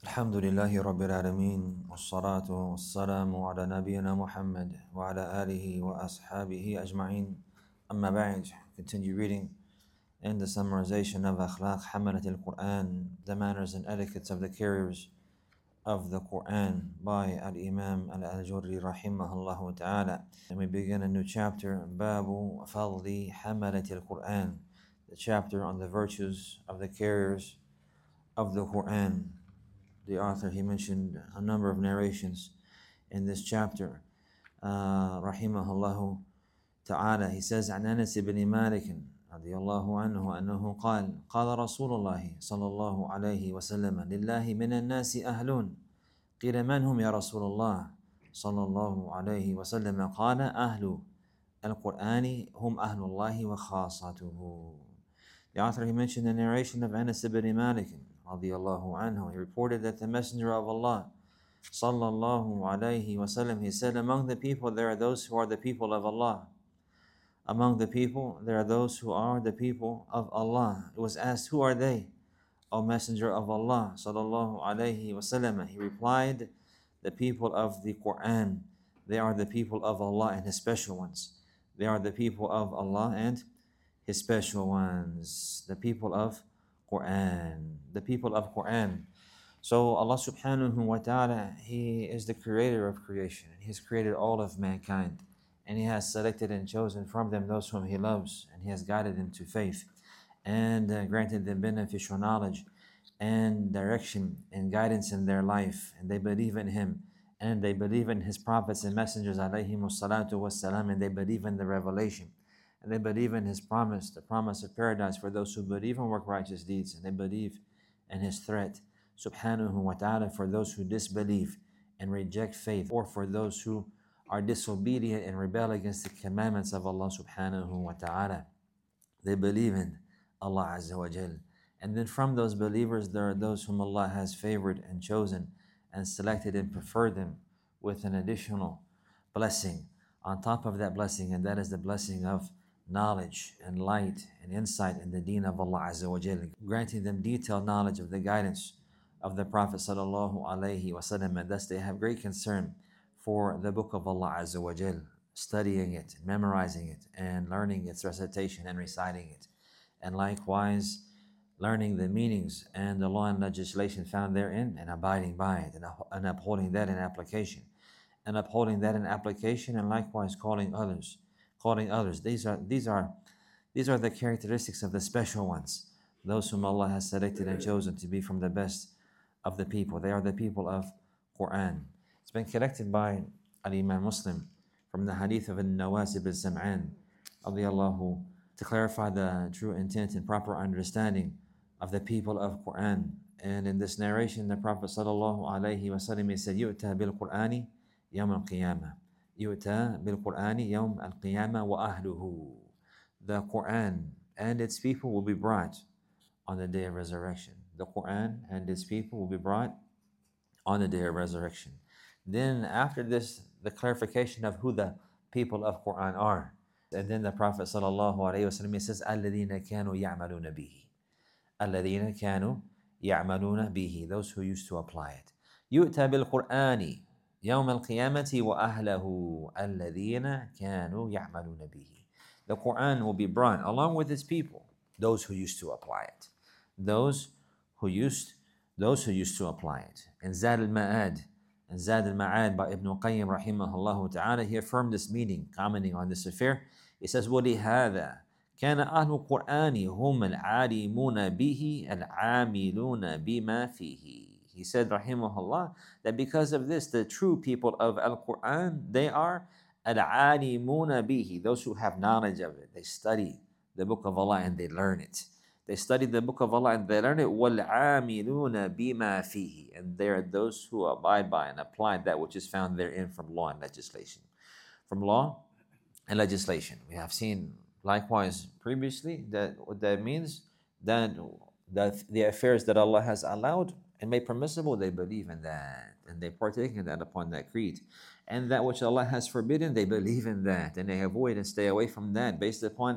الحمد لله رب العالمين والصلاة والسلام على نبينا محمد وعلى آله وأصحابه أجمعين. أما بعد, continue reading in the summarization of Akhlaq Hamalat al-Quran, the manners and etiquettes of the carriers of the Quran by Al-Imam Al-Ajurri rahimahullah ta'ala. And we begin a new chapter, Babu Fadli Hamalat al-Quran, the chapter on the virtues of the carriers of the Quran. The author, he mentioned a number of narrations in this chapter. Rahimahullah ta'ala, he says, عن أنس بن مالك رضي الله عنه أنه قال رسول الله صلى الله عليه وسلم لله من الناس أهلون قيل من هم يا رسول الله صلى الله عليه وسلم قال أهل القرآن هم أهل الله وخاصته. The author, he mentioned the narration of Anas ibn Malik radiyallahu anhu. He reported that the Messenger of Allah sallallahu alayhi wasallam, he said, among the people there are those who are the people of Allah. Among the people there are those who are the people of Allah. It was asked, who are they, O Messenger of Allah sallallahu alayhi wasallam? He replied, the people of the Quran. They are the people of Allah and His special ones. They are the people of Allah and His special ones. The people of Quran. The people of Quran. So Allah subhanahu wa ta'ala, He is the creator of creation. He has created all of mankind. And He has selected and chosen from them those whom He loves. And He has guided them to faith. And granted them beneficial knowledge and direction and guidance in their life. And they believe in Him. And they believe in His prophets and messengers, alayhimus salatu wassalam. And they believe in the revelation. And they believe in His promise, the promise of paradise for those who believe and work righteous deeds. And they believe in His threat, subhanahu wa ta'ala, for those who disbelieve and reject faith, or for those who are disobedient and rebel against the commandments of Allah subhanahu wa ta'ala. They believe in Allah azza wa jal. And then from those believers, there are those whom Allah has favored and chosen and selected and preferred them with an additional blessing on top of that blessing, and that is the blessing of knowledge and light and insight in the deen of Allah azza wa jal, granting them detailed knowledge of the guidance of the Prophet sallallahu alaihi wasallam, and thus they have great concern for the book of Allah azza wa jal, studying it, memorizing it, and learning its recitation and reciting it, and likewise learning the meanings and the law and legislation found therein and abiding by it and upholding that in application. And upholding that in application, and likewise calling others. These are the characteristics of the special ones, those whom Allah has selected and chosen to be from the best of the people. They are the people of Quran. It's been collected by Al-Imam Muslim from the hadith of Al-Nawas ibn Sam'an radiyallahu, to clarify the true intent and proper understanding of the people of Quran. And in this narration, the Prophet sallallahu alaihi wasallam, he said, يُؤْتَى بِالْقُرْآنِ يَوْمَ الْقِيَامَةِ يُؤْتَى بِالْقُرْآنِ يَوْمَ الْقِيَامَةِ وَأَهْلُهُ. The Quran and its people will be brought on the day of resurrection. The Quran and its people will be brought on the day of resurrection. Then after this, the clarification of who the people of Quran are. And then the Prophet sallallahu alaihi wasallam says, الَّذِينَ كَانُوا يَعْمَلُونَ بِهِ. الَّذِينَ كَانُوا يَعْمَلُونَ بِهِ. Those who used to apply it. يُؤْتَى بِالْقُرْآنِ يَوْمَ الْقِيَامَةِ وَأَهْلَهُ الَّذِينَ كَانُوا يَعْمَلُونَ بِهِ. The Quran will be brought along with its people, those who used to apply it. Those who used to apply it. And Zad al-Ma'ad by Ibn Qayyim rahimahullah ta'ala, he affirmed this meaning, commenting on this affair. He says, وَلِهَذَا كَانَ أَهْلُ الْقُرْآنِ هُمَ الْعَالِمُونَ بِهِ الْعَامِلُونَ بِمَا فِيهِ. He said, rahimahullah, that because of this, the true people of Al-Quran, they are al-alimuna bihi, those who have knowledge of it. They study the book of Allah and they learn it. They study the book of Allah and they learn it. وَالْعَامِلُونَ بِمَا فِيهِ. And they are those who abide by and apply that which is found therein from law and legislation. From law and legislation. We have seen likewise previously that what that means, that the affairs that Allah has allowed and made permissible, they believe in that and they partake in that upon that creed. And that which Allah has forbidden, they believe in that and they avoid and stay away from that based upon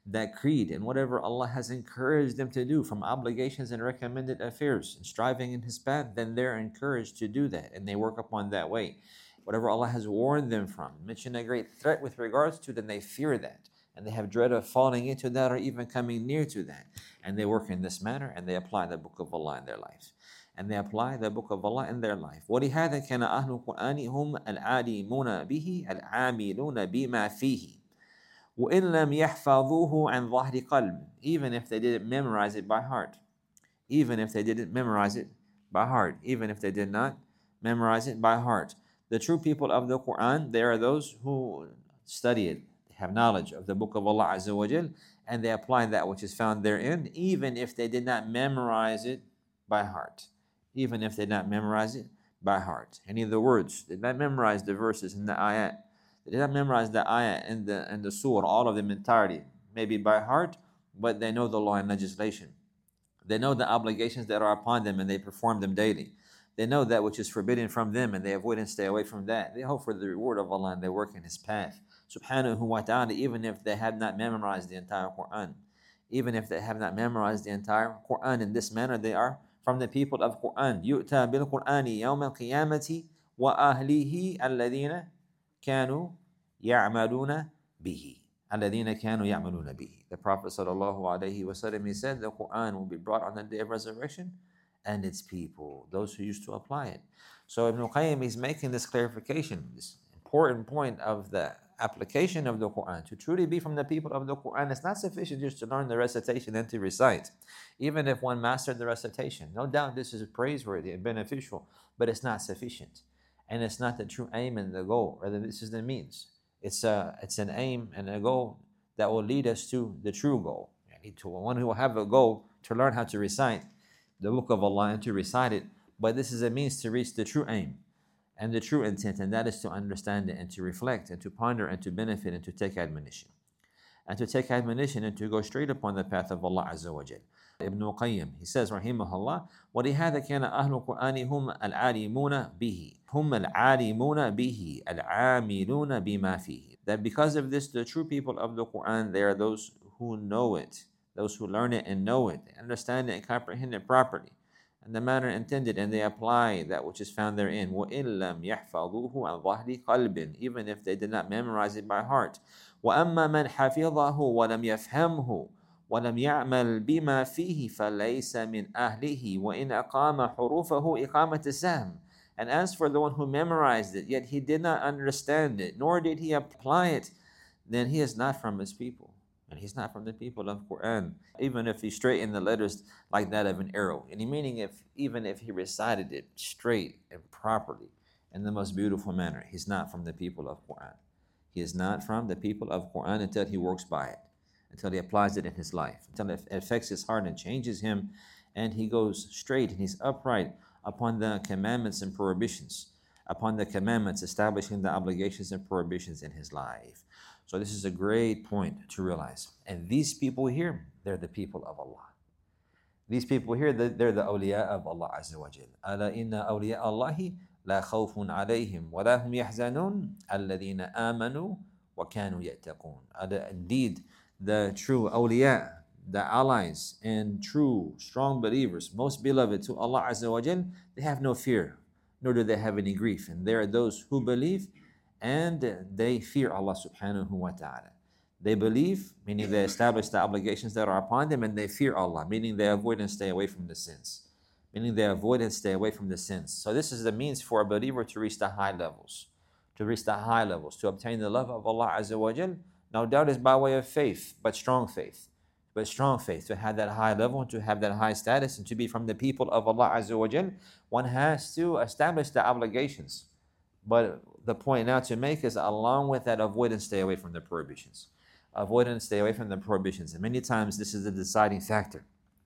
that creed and whatever Allah has encouraged them to do from obligations and recommended affairs and striving in His path, then they're encouraged to do that and they work upon that way. Whatever Allah has warned them from, mentioned a great threat with regards to, then they fear that and they have dread of falling into that or even coming near to that. And they work in this manner and they apply the Book of Allah in their life. And they apply the Book of Allah in their life. وَلِهَذَا كَانَ أَهْلُ الْقُرْآنِ هُمْ الْعَالِمُونَ بِهِ الْعَامِلُونَ بِمَا فِيهِ وَإِن لَمْ يَحْفَظُوهُ عَنْ ظَهْرِ قَلْبٍ. Even if they didn't memorize it by heart. Even if they didn't memorize it by heart. Even if they did not memorize it by heart. The true people of the Quran, they are those who study it, have knowledge of the Book of Allah Azza wa Jal, and they apply that which is found therein, even if they did not memorize it by heart. Even if they did not memorize it by heart. Any of the words, they did not memorize the verses in the ayat. They did not memorize the ayat and the surah, all of them entirety, maybe by heart, but they know the law and legislation. They know the obligations that are upon them and they perform them daily. They know that which is forbidden from them and they avoid and stay away from that. They hope for the reward of Allah and they work in His path. Subhanahu wa ta'ala, even if they have not memorized the entire Quran. Even if they have not memorized the entire Quran in this manner, they are from the people of Quran. يُؤْتَى بِالْقُرْآنِ يَوْمَ الْقِيَامَةِ وَأَهْلِهِ الَّذِينَ كَانُوا يَعْمَلُونَ بِهِ. الَّذِينَ كَانُوا يَعْمَلُونَ بِهِ. The Prophet sallallahu alaihi wasallam, he said, the Quran will be brought on the day of resurrection and its people, those who used to apply it. So Ibn Qayyim is making this clarification, this important point of the application of the Quran. To truly be from the people of the Quran, it's not sufficient just to learn the recitation and to recite. Even if one mastered the recitation, no doubt this is praiseworthy and beneficial, but it's not sufficient. And it's not the true aim and the goal, rather this is the means. It's an aim and a goal that will lead us to the true goal. To one who will have a goal to learn how to recite the Book of Allah and to recite it, but this is a means to reach the true aim and the true intent, and that is to understand it and to reflect and to ponder and to benefit and to take admonition. And to take admonition and to go straight upon the path of Allah Azza wa Jal. Ibn Qayyim, he says, rahimahullah, وَلِهَذَا كَانَ أَهْلُ الْقُرْآنِ هُمْ الْعَالِمُونَ بِهِ هُمْ الْعَالِمُونَ بِهِ الْعَامِلُونَ بِمَا فِيهِ. That because of this, the true people of the Quran, they are those who know it, those who learn it and know it, understand it and comprehend it properly, and the manner intended, and they apply that which is found therein. وَإِن لَمْ يَحْفَظُوهُ عَنْ ظَهْرِ قَلْبٍ. Even if they did not memorize it by heart. وَأَمَّا مَنْ حَفِظَهُ وَلَمْ يَفْهَمْهُ وَلَمْ يَعْمَلْ بِمَا فِيهِ فَلَيْسَ مِنْ أَهْلِهِ وَإِنْ أَقَامَ حُرُوفَهُ إِقَامَةَ السَّهْمِ. And as for the one who memorized it, yet he did not understand it, nor did he apply it, then he is not from his people. And he's not from the people of Quran, even if he straightened the letters like that of an arrow. And meaning even if he recited it straight and properly in the most beautiful manner, he's not from the people of Quran. He is not from the people of Quran until he works by it, until he applies it in his life, until it affects his heart and changes him, and he goes straight and he's upright upon the commandments and prohibitions, upon the commandments establishing the obligations and prohibitions in his life. So this is a great point to realize. And these people here, they're the people of Allah. These people here, they're the awliya of Allah Azza wa Jal. أَلَا إِنَّ أَوْلِيَاءَ اللَّهِ لَا خَوْفٌ عَلَيْهِمْ وَلَا هُمْ يَحْزَنُونَ الَّذِينَ آمَنُوا وَكَانُوا يَتَّقُونَ. Indeed, the true awliya, the allies and true strong believers, most beloved to Allah Azza wa Jal, they have no fear, nor do they have any grief. And they are those who believe and they fear Allah subhanahu wa ta'ala. They believe, meaning they establish the obligations that are upon them, and they fear Allah, meaning they avoid and stay away from the sins. Meaning they avoid and stay away from the sins. So this is the means for a believer to reach the high levels. To reach the high levels, to obtain the love of Allah Azza wa Jal. No doubt is by way of faith, but strong faith. But strong faith, to have that high level, to have that high status, and to be from the people of Allah Azza wa Jal, one has to establish the obligations. But the point now to make is, along with that, avoid and stay away from the prohibitions. Avoid and stay away from the prohibitions. And many times this is the deciding factor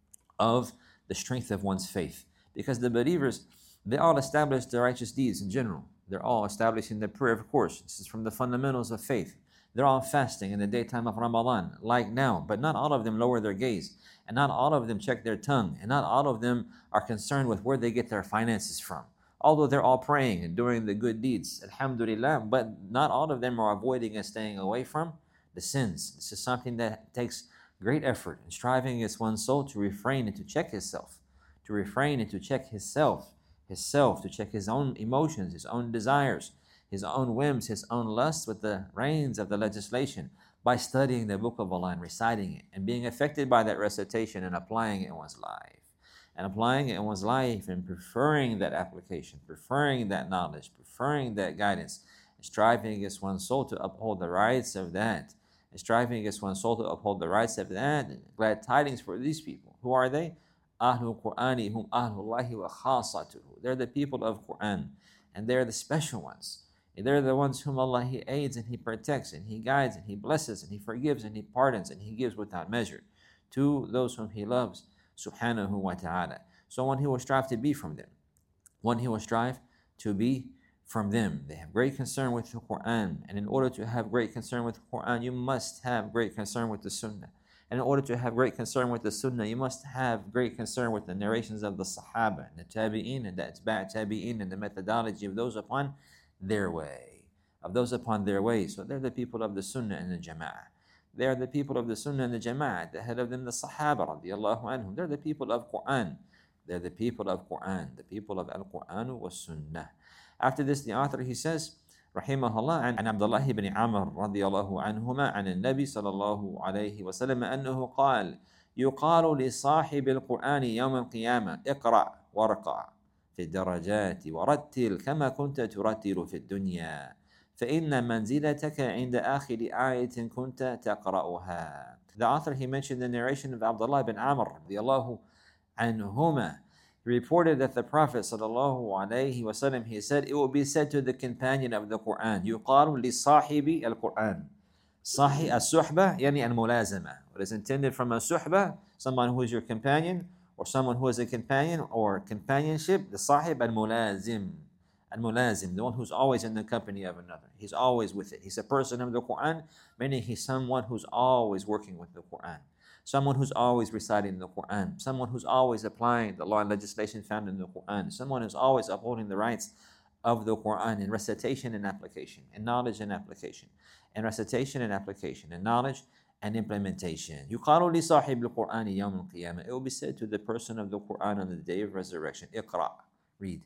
of the strength of one's faith. Because the believers, they all establish the righteous deeds in general. They're all establishing the prayer, of course. This is from the fundamentals of faith. They're all fasting in the daytime of Ramadan, like now. But not all of them lower their gaze. And not all of them check their tongue. And not all of them are concerned with where they get their finances from. Although they're all praying and doing the good deeds, alhamdulillah, but not all of them are avoiding and staying away from the sins. This is something that takes great effort and striving against one's soul to refrain and to check himself, to refrain and to check himself, to check his own emotions, his own desires, his own whims, his own lusts with the reins of the legislation by studying the book of Allah and reciting it and being affected by that recitation and applying it in one's life. And applying it in one's life and preferring that application, preferring that knowledge, preferring that guidance, and striving against one's soul to uphold the rights of that, and striving against one's soul to uphold the rights of that. Glad tidings for these people. Who are they? Ahlul Qur'ani hum ahlullahi wa khasatuhu. They're the people of Qur'an, and they're the special ones. And they're the ones whom Allah He aids and He protects and He guides and He blesses and He forgives and He pardons and He gives without measure to those whom He loves, subhanahu wa ta'ala. So one who will strive to be from them. One who will strive to be from them. They have great concern with the Quran. And in order to have great concern with the Quran, you must have great concern with the Sunnah. And in order to have great concern with the Sunnah, you must have great concern with the narrations of the Sahaba, and the Tabi'in, and the Atba' Tabi'in, and the methodology of those upon their way. So they're the people of the Sunnah and the Jama'ah. They are the people of the Sunnah and the Jama'ah. The head of them, the Sahaba, radiallahu anhum. They're the people of Quran. They're the people of Quran, the people of Al-Quran wa Sunnah. After this, the author, he says, rahimahullah, عن عبد الله بن عمر رضي الله عنهما عن النبي صلى الله عليه وسلم أنه قال يقال لصاحب القرآن يوم القيامة اقرأ وارقع في الدرجات ورتل كما كنت ترتل في الدنيا فإن منزلتك عند آخر آية كنت تقرأها. The author, he mentioned the narration of Abdullah ibn Amr رضي الله عنهما. He reported that the Prophet ﷺ, he said, it will be said to the companion of the Quran, يقال لصاحب القرآن. صاحب الصحبة يعني الملازمة. What is intended from a suhbah, someone who is your companion, or someone who is a companion, or companionship. The sahib al-mulazim. Al-mulazim, the one who's always in the company of another. He's always with it. He's a person of the Quran, meaning he's someone who's always working with the Quran. Someone who's always reciting the Quran. Someone who's always applying the law and legislation found in the Quran. Someone who's always upholding the rights of the Quran in recitation and application, in knowledge and application, in recitation and application, in knowledge and implementation. يقال لصاحب القرآن يوم القيامة. It will be said to the person of the Quran on the day of resurrection. اقرأ, read.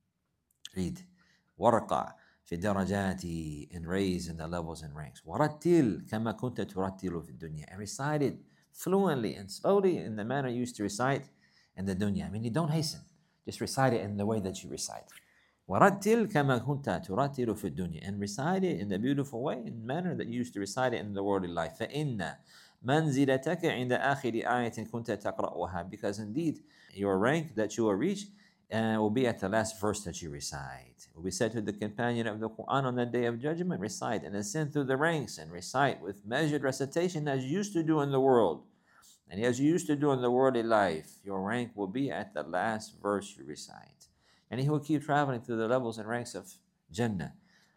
ورقع في الدرجات, and raise in the levels and ranks. ورتل كما كنت ترتل في الدنيا, and recite it fluently and slowly in the manner you used to recite in the dunya. I mean, you don't hasten. Just recite it in the way that you recite. وَرَتِّلْ كَمَا كُنْتَ تُرَتِّلُ فِي الدُّنْيَا, and recite it in the beautiful way, in the manner that you used to recite it in the worldly life. فَإِنَّ مَنْزِلَتَكَ عِنْدَ آخِرِ آيَةٍ كُنْتَ تَقْرَأُهَا, because indeed your rank that you will reach will be at the last verse that you recite. It will be said to the companion of the Quran on the day of judgment, recite and ascend through the ranks and recite with measured recitation as you used to do in the world. And as you used to do in the worldly life, your rank will be at the last verse you recite. And he will keep traveling through the levels and ranks of Jannah,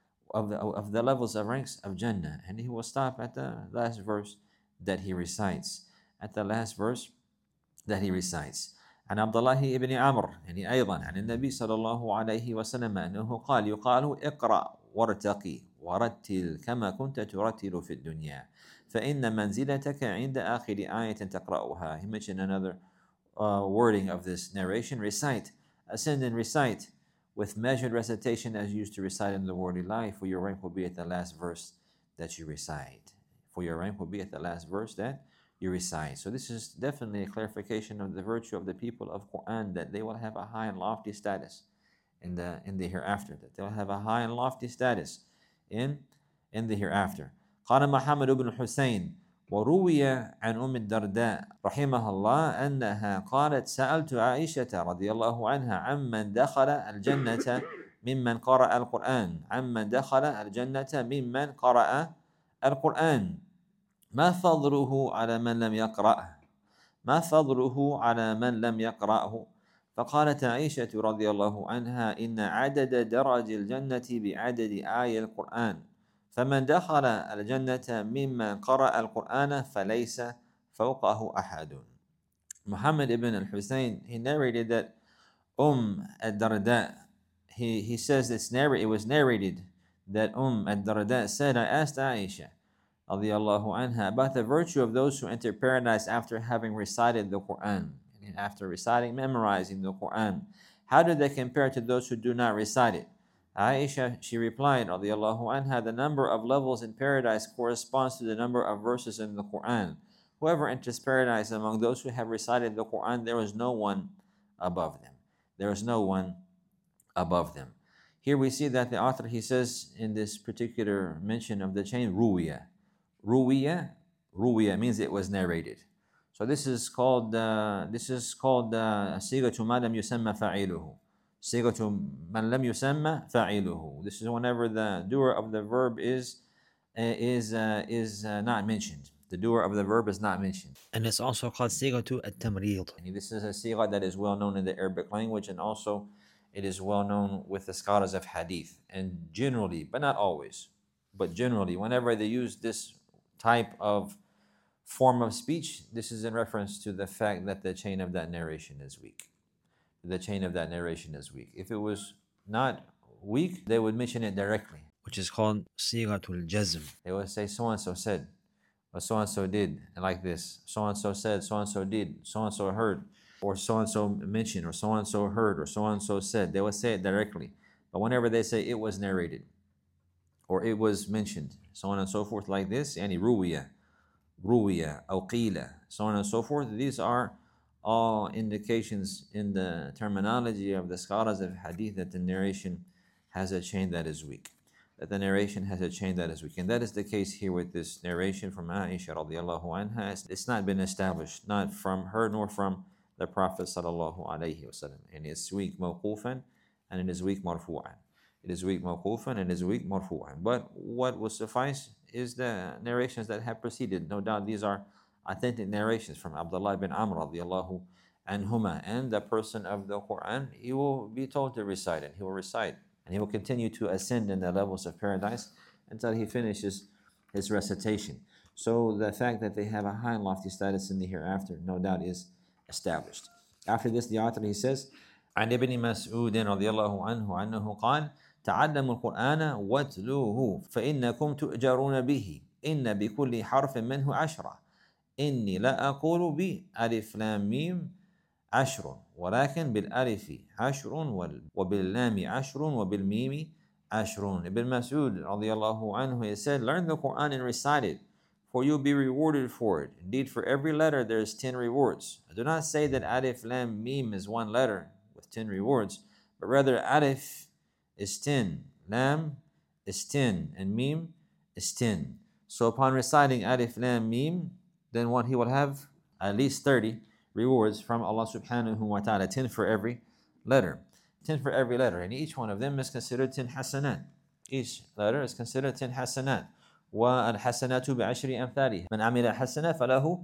of the levels of ranks of Jannah. And he will stop at the last verse that he recites. At the last verse that he recites. عن عبد الله ابن عمرو يعني أيضا عن النبي صلى الله عليه وسلم أنه قال يقال اقرأ وارتقي ورتل كما كنت ترتل في الدنيا فإن منزلتك عند آخر آية تقرأها. He mentioned another wording of this narration. Recite, ascend and recite with measured recitation as you used to recite in the worldly life, for your rank will be at the last verse that you recite. For your rank will be at the last verse that you recite. So this is definitely a clarification of the virtue of the people of Quran, that they will have a high and lofty status in the hereafter, that they will have a high and lofty status in the hereafter. قال محمد بن حسين وروي عن أم الدرداء رحمها الله أنها قالت سألت عائشة رضي الله عنها عمن دخل الجنة ممن قرأ القرآن عمن دخل الجنة ممن قرأ القرآن ما فضله على من لم يقرأه ما فضله على من لم يقرأه فقالت عائشة رضي الله عنها إن عدد درج الجنة بعدد آي القرآن فمن دخل الجنة ممن قرأ القرآن فليس فوقه أحد. Muhammad ibn al-Husayn, he narrated that al-Darda, he says it was narrated that al-Darda said, I asked Aisha, radiallahu anha, about the virtue of those who enter paradise after having recited the Quran, and after reciting, memorizing the Quran. How do they compare to those who do not recite it? Aisha, she replied, radiallahu anha, the number of levels in paradise corresponds to the number of verses in the Quran. Whoever enters paradise among those who have recited the Quran, there is no one above them. There is no one above them. Here we see that the author, he says in this particular mention of the chain, ruwiya. Ruwiya means it was narrated. So this is called sigatu ma lam yusamma fa'iluhu. Sigatu man lam yusamma fa'iluhu. This is whenever the doer of the verb is not mentioned. The doer of the verb is not mentioned. And it's also called sigatu at-tamrid. And this is a sigha that is well known in the Arabic language, and also it is well known with the scholars of hadith. And generally, but not always, but generally, whenever they use this type of form of speech, this is in reference to the fact that the chain of that narration is weak. The chain of that narration is weak. If it was not weak, they would mention it directly, which is called sigatul jazm. They would say so-and-so said, or so-and-so did, like this. So-and-so said, so-and-so did, so-and-so heard, or so-and-so mentioned, or so-and-so heard, or so-and-so said. They would say it directly. But whenever they say it was narrated, or it was mentioned, so on and so forth, like this, yani ruwiya, aw qila, so on and so forth, these are all indications in the terminology of the scholars of hadith that the narration has a chain that is weak. That the narration has a chain that is weak. And that is the case here with this narration from Aisha radiallahu anha. It's not been established, not from her nor from the Prophet sallallahu alaihi wasallam. And it's weak mawqufan, and it is weak marfu'an. It is weak mawqufan and it is weak marfu'an. But what will suffice is the narrations that have preceded. No doubt these are authentic narrations from Abdullah bin Amr radiallahu anhuma. And the person of the Quran, he will be told to recite, and he will recite. And he will continue to ascend in the levels of paradise until he finishes his recitation. So the fact that they have a high and lofty status in the hereafter, no doubt, is established. After this, the author, he says, عن ابن مسعود رضي الله عنه أنه قال تعلموا القرآن واتلوه فإنكم تؤجرون به إن بكل حرف منه 10 إني لا أقول بألف لام ميم 10 ولكن بالألف 10 وباللام 10 وبالميم 10. Ibn Mas'ud رضي الله عنه, he said, learn the Quran and recite it, for you'll be rewarded for it. Indeed, for every letter there is 10 rewards. I do not say that alif lam mim is one letter with 10 rewards, but rather alif is 10, lam is 10, and mim is 10. So upon reciting alif lam mim, then what he will have at least 30 rewards from Allah subhanahu wa ta'ala, 10 for every letter. 10 for every letter, and each one of them is considered 10 hasanat. Each letter is considered 10 hasanat. وَالْحَسَنَاتُ بِعَشْرِ أَمْثَالِهَا مَنْ عَمِلَ حَسَنَةً فَلَهُ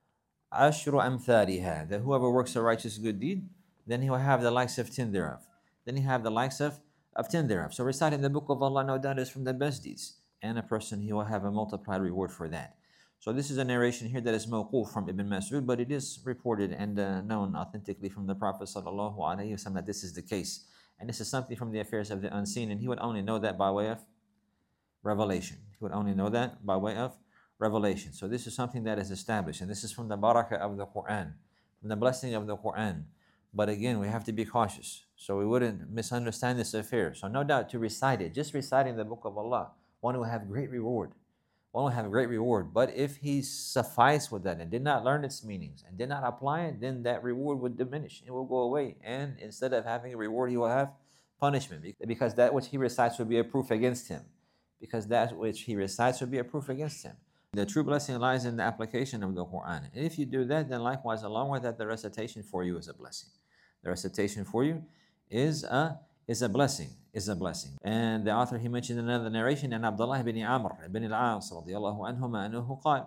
عَشْرُ أَمْثَالِهَا. That whoever works a righteous good deed, then he will have the likes of 10 thereof. Then he have the likes of 10 thereof. So reciting the book of Allah, no doubt, is from the best deeds. And a person, he will have a multiplied reward for that. So this is a narration here that is mawquf from Ibn Mas'ud, but it is reported and known authentically from the Prophet sallallahu alaihi wasallam that this is the case. And this is something from the affairs of the unseen, and he would only know that by way of revelation. He would only know that by way of revelation. So this is something that is established, and this is from the barakah of the Quran, from the blessing of the Quran. But again, we have to be cautious, so we wouldn't misunderstand this affair. So no doubt to recite it, just reciting the book of Allah, one will have great reward. One will have great reward. But if he sufficed with that and did not learn its meanings and did not apply it, then that reward would diminish. It will go away. And instead of having a reward, he will have punishment, because that which he recites will be a proof against him. Because that which he recites will be a proof against him. The true blessing lies in the application of the Quran. And if you do that, then likewise, along with that, the recitation for you is a blessing. The recitation for you is a blessing. And the author, he mentioned another narration, and Abdullah ibn Amr ibn al-As radiyallahu anhuma annahu قال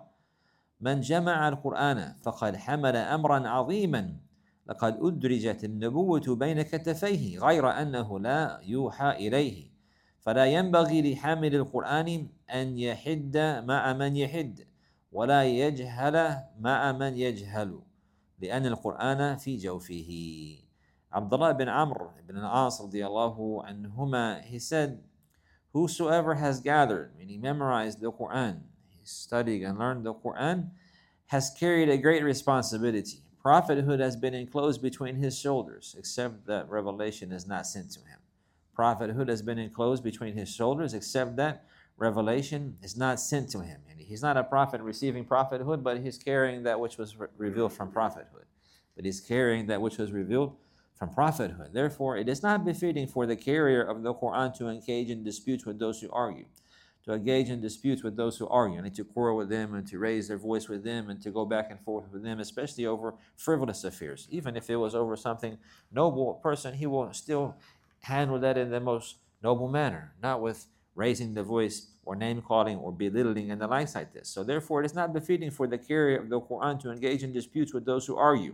من جمع القرآن فقد حمل أمرا عظيما لقد أدرجت النبوة بين كتفيه غير أنه لا يوحى إليه فلا ينبغي لحامل القرآن أن يحد مع من يحد ولا يجهل مع من يجهل لأن القرآن في جوفه. Abdullah bin Amr ibn al-As radiyallahu anhuma, he said, whosoever has gathered, meaning memorized the Quran, he studied and learned the Quran, has carried a great responsibility. Prophethood has been enclosed between his shoulders, except that revelation is not sent to him. Prophethood has been enclosed between his shoulders, except that revelation is not sent to him. And he's not a prophet receiving prophethood, but he's carrying that which was revealed from prophethood. But he's carrying that which was revealed from prophethood. Therefore, it is not befitting for the carrier of the Quran to engage in disputes with those who argue. To engage in disputes with those who argue, and to quarrel with them, and to raise their voice with them, and to go back and forth with them, especially over frivolous affairs. Even if it was over something noble, a person, he will still handle that in the most noble manner, not with raising the voice or name calling or belittling and the likes like this. So therefore, it is not befitting for the carrier of the Quran to engage in disputes with those who argue,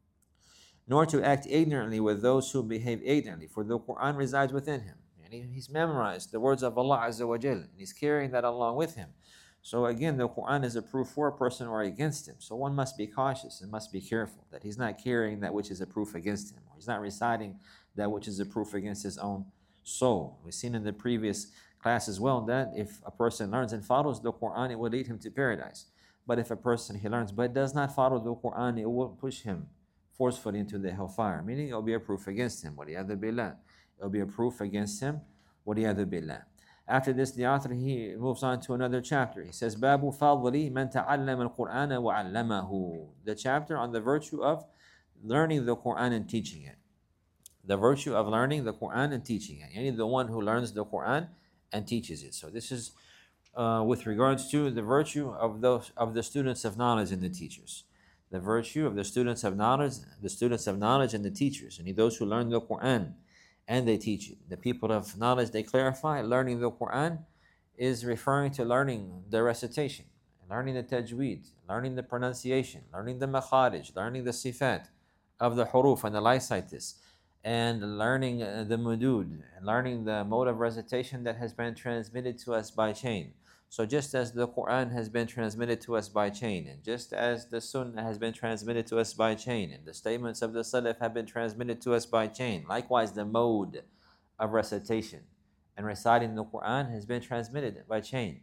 nor to act ignorantly with those who behave ignorantly, for the Quran resides within him. And he's memorized the words of Allah Azza wa Jal, and he's carrying that along with him. So again, the Quran is a proof for a person or against him. So one must be cautious and must be careful that he's not carrying that which is a proof against him, or he's not reciting that which is a proof against his own soul. We've seen in the previous class as well that if a person learns and follows the Quran, it will lead him to paradise. But if a person, he learns but does not follow the Quran, it will push him forcefully into the hellfire, meaning it will be a proof against him. وَلِيَعْذُ بِاللَّهِ. It will be a proof against him. وَلِيَعْذُ بِاللَّهِ. After this, the author, he moves on to another chapter. He says, بَابُ فَضْلِ مَنْ تَعَلَّمَ الْقُرْآنَ وَعَلَّمَهُ. The chapter on the virtue of learning the Quran and teaching it. The virtue of learning the Quran and teaching it. Yani the one who learns the Quran and teaches it. So this is with regards to the virtue of the students of knowledge and the teachers. The virtue of the students of knowledge and the teachers, and those who learn the Quran and they teach it. The people of knowledge, they clarify learning the Quran is referring to learning the recitation, learning the tajweed, learning the pronunciation, learning the makharij, learning the sifat of the huruf and the likes like this, and learning the mudud, learning the mode of recitation that has been transmitted to us by chain. So just as the Quran has been transmitted to us by chain, and just as the Sunnah has been transmitted to us by chain, and the statements of the Salaf have been transmitted to us by chain, likewise the mode of recitation and reciting the Quran has been transmitted by chain.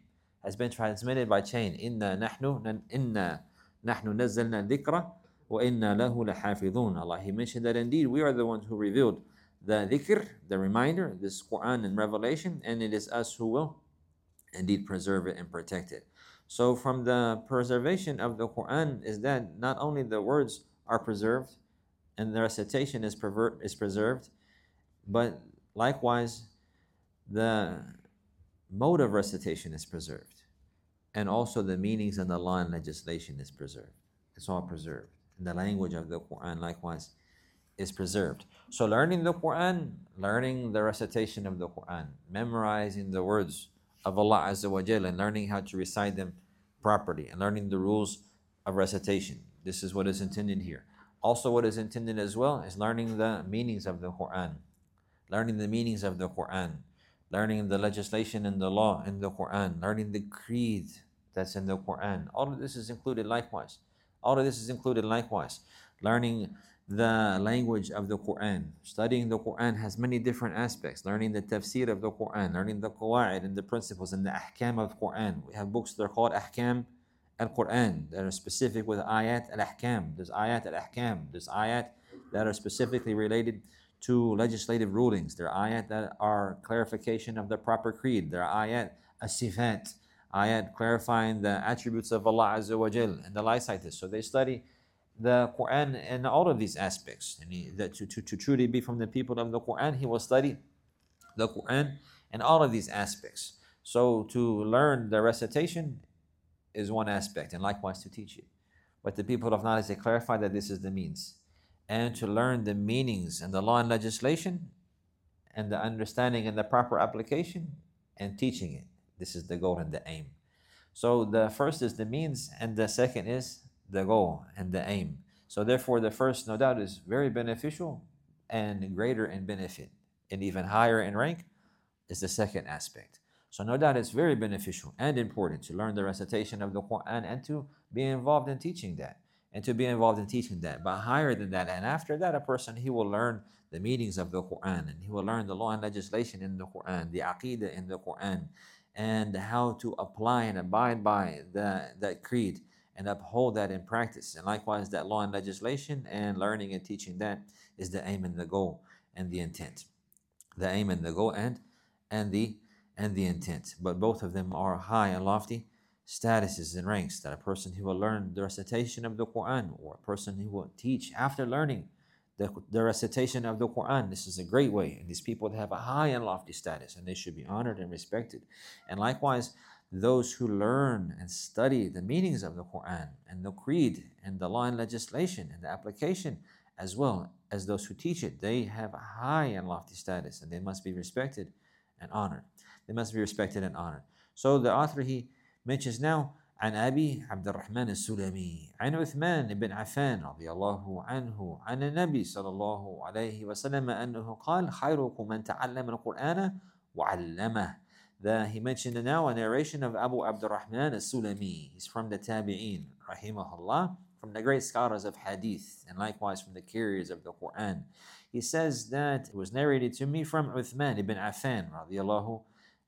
Inna nahnu nazzalna dhikra wa inna lahu lahafidhun. Allah, He mentioned that indeed we are the ones who revealed the dhikr, the reminder, this Quran and revelation, and it is us who will indeed preserve it and protect it. So from the preservation of the Quran is that not only the words are preserved and the recitation is preserved, but likewise the mode of recitation is preserved, and also the meanings and the law and legislation is preserved. It's all preserved. And the language of the Quran likewise is preserved. So learning the Quran, learning the recitation of the Quran, memorizing the words of Allah Azza wa Jalla, and learning how to recite them properly, and learning the rules of recitation. This is what is intended here. Also what is intended as well is learning the meanings of the Quran. Learning the meanings of the Quran. Learning the legislation and the law in the Quran. Learning the creed that's in the Quran. All of this is included likewise. Learning the language of the Quran. Studying the Quran has many different aspects. Learning the tafsir of the Quran, learning the qawa'id and the principles and the ahkam of the Quran. We have books that are called ahkam al-Quran that are specific with ayat al-ahkam. There's ayat al-ahkam. There's ayat that are specifically related to legislative rulings. There are ayat that are clarification of the proper creed. There are ayat as-sifat, ayat clarifying the attributes of Allah Azza wa Jal and the likes like this. So they study the Quran and all of these aspects. And to truly be from the people of the Quran, he will study the Quran and all of these aspects. So to learn the recitation is one aspect, and likewise to teach it. But the people of knowledge, they clarify that this is the means. And to learn the meanings and the law and legislation and the understanding and the proper application and teaching it. This is the goal and the aim. So the first is the means, and the second is the goal and the aim. So therefore the first, no doubt, is very beneficial and greater in benefit, and even higher in rank is the second aspect. So no doubt it's very beneficial and important to learn the recitation of the Quran and to be involved in teaching that. But higher than that, and after that, a person, he will learn the meanings of the Quran, and he will learn the law and legislation in the Quran, the aqeedah in the Quran, and how to apply and abide by that creed and uphold that in practice. And likewise, that law and legislation and learning and teaching that is the aim and the goal and the intent. The aim and the goal and the intent. But both of them are high and lofty statuses and ranks, that a person who will learn the recitation of the Quran, or a person who will teach after learning the recitation of the Quran, this is a great way. And these people have a high and lofty status, and they should be honored and respected. And likewise, those who learn and study the meanings of the Quran and the creed and the law and legislation and the application, as well as those who teach it, they have a high and lofty status, and they must be respected and honored. They must be respected and honored. So the author, he mentions now, عن أبي عبد الرحمن السلمي عن عثمان بن عفان رضي الله عنه عن النبي صلى الله عليه وسلم أنه قال خيركم من تعلم القرآن وعلمه. He mentioned now a narration of Abu Abdurrahman al-Sulami. He's from the Tabi'een, rahimahullah, from the great scholars of hadith, and likewise from the carriers of the Quran. He says that it was narrated to me from Uthman ibn Affan radiyallahu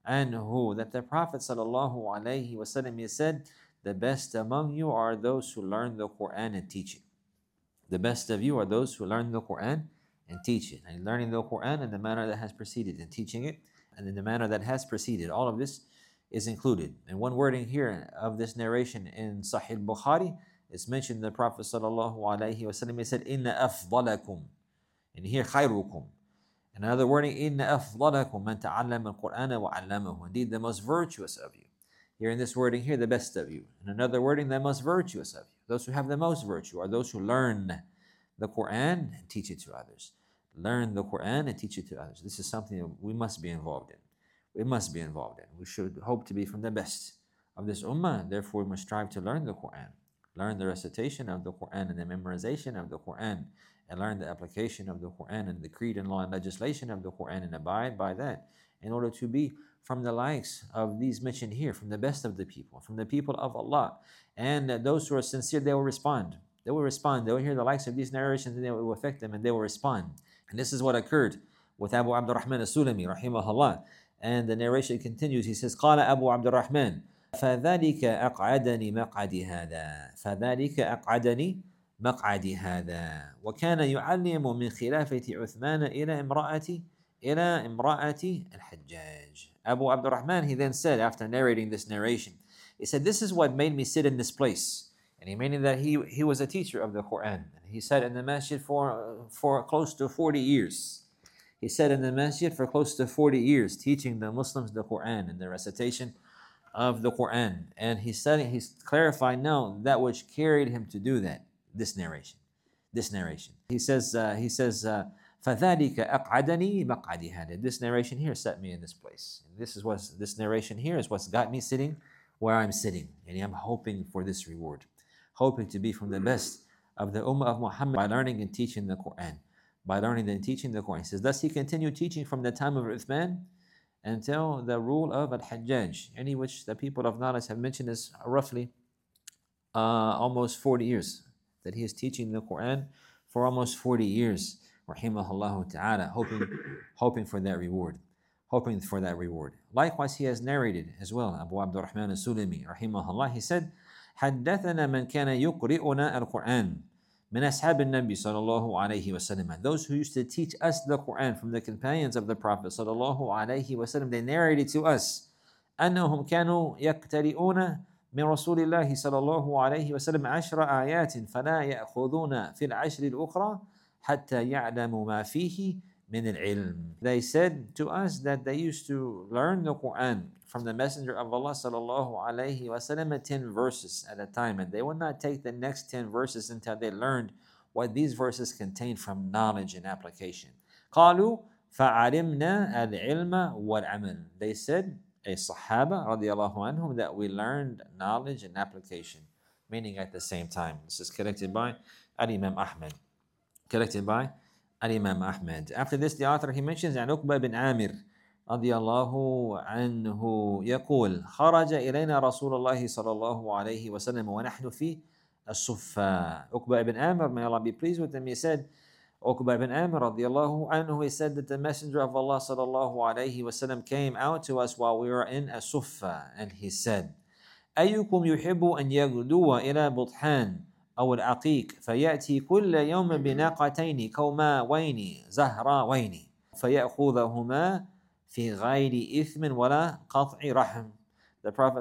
anhu, that the Prophet sallallahu alayhi wasallam said, the best among you are those who learn the Quran and teach it. The best of you are those who learn the Quran and teach it. And learning the Quran in the manner that has preceded, and teaching it and in the manner that has preceded. All of this is included. And one wording here of this narration in Sahih Bukhari is mentioned. The Prophet sallallahu alaihi wasallam, he said, "Inna afdalakum," and here khayrukum. Another wording, "Inna afdalakum man ta'allama al-Qur'ana wa 'allamahu." Indeed, the most virtuous of you. Here in this wording here, the best of you. And another wording, the most virtuous of you. Those who have the most virtue are those who learn the Quran and teach it to others. Learn the Quran and teach it to others. This is something that we must be involved in. We must be involved in. We should hope to be from the best of this ummah. Therefore, we must strive to learn the Quran. Learn the recitation of the Quran and the memorization of the Quran. And learn the application of the Quran and the creed and law and legislation of the Quran, and abide by that, in order to be from the likes of these mentioned here, from the best of the people, from the people of Allah. And those who are sincere, they will respond. They will respond. They will hear the likes of these narrations, and they will affect them, and they will respond. And this is what occurred with Abu Abdurrahman al-Sulami, rahimahullah. And the narration continues. He says, قال أبو عبد الرحمن فذلك أقعدني مقعدي هذا فذلك أقعدني مقعدي هذا وكان يعلم من خلافة عثمان إلى امرأة الحجاج. Abu Abdurrahman, he then said, after narrating this narration, he said, this is what made me sit in this place. And he meaning that he was a teacher of the Quran. He sat in the masjid for close to 40 years. He sat in the masjid for close to 40 years, teaching the Muslims the Quran and the recitation of the Quran. And he's clarifying now that which carried him to do that. This narration. He says, فَذَلِكَ أَقْعَدَنِي مَقْعَدِي هَذَا. This narration here set me in this place. And this narration here is what's got me sitting where I'm sitting. And I'm hoping for this reward. Hoping to be from the best of the Ummah of Muhammad by learning and teaching the Quran. By learning and teaching the Quran. He says, thus he continued teaching from the time of Uthman until the rule of Al-Hajjaj, any which the people of knowledge have mentioned is roughly almost 40 years. That he is teaching the Quran for almost 40 years. Rahimahullah ta'ala, hoping for that reward. Likewise, he has narrated as well, Abu Abdurrahman al-Sulami, rahimahullah, he said, حدثنا من كان يقرئنا القرآن من أصحاب النبي صلى الله عليه وسلم. Those who used to teach us the Quran from the companions of the Prophet صلى الله عليه وسلم, they narrated to us أنهم كانوا يقترئون من رسول الله صلى الله عليه وسلم 10 آيات فلا يأخذون في العشر الأخرى حتى يعلموا ما فيه من العلم. They said to us that they used to learn the Quran from the Messenger of Allah صلى الله عليه وسلم 10 verses at a time, and they would not take the next 10 verses until they learned what these verses contain from knowledge and application. قالوا فعلمنا العلم والعمل. They said, a Sahaba radiallahu anhum, that we learned knowledge and application, meaning at the same time. This is collected by Al-Imam Ahmad. After this, the author, he mentions عن عقبة بن عامر رضي الله عنه يقول خرج إلينا رسول الله صلى الله عليه وسلم ونحن في الصفة. Uqba ibn Amr, may Allah be pleased with him, he said, Uqba ibn Amir radiallahu anhu, he said that the Messenger of Allah sallallahu alayhi wasallam came out to us while we were in a sufa, and he said, أيكم يحب أن يغدو إلى بطحان أو العقيق فيأتي كل يوم بناقتين كوماوين زهراوين فيأخذهما في غير إثم ولا قطع رحم. The Prophet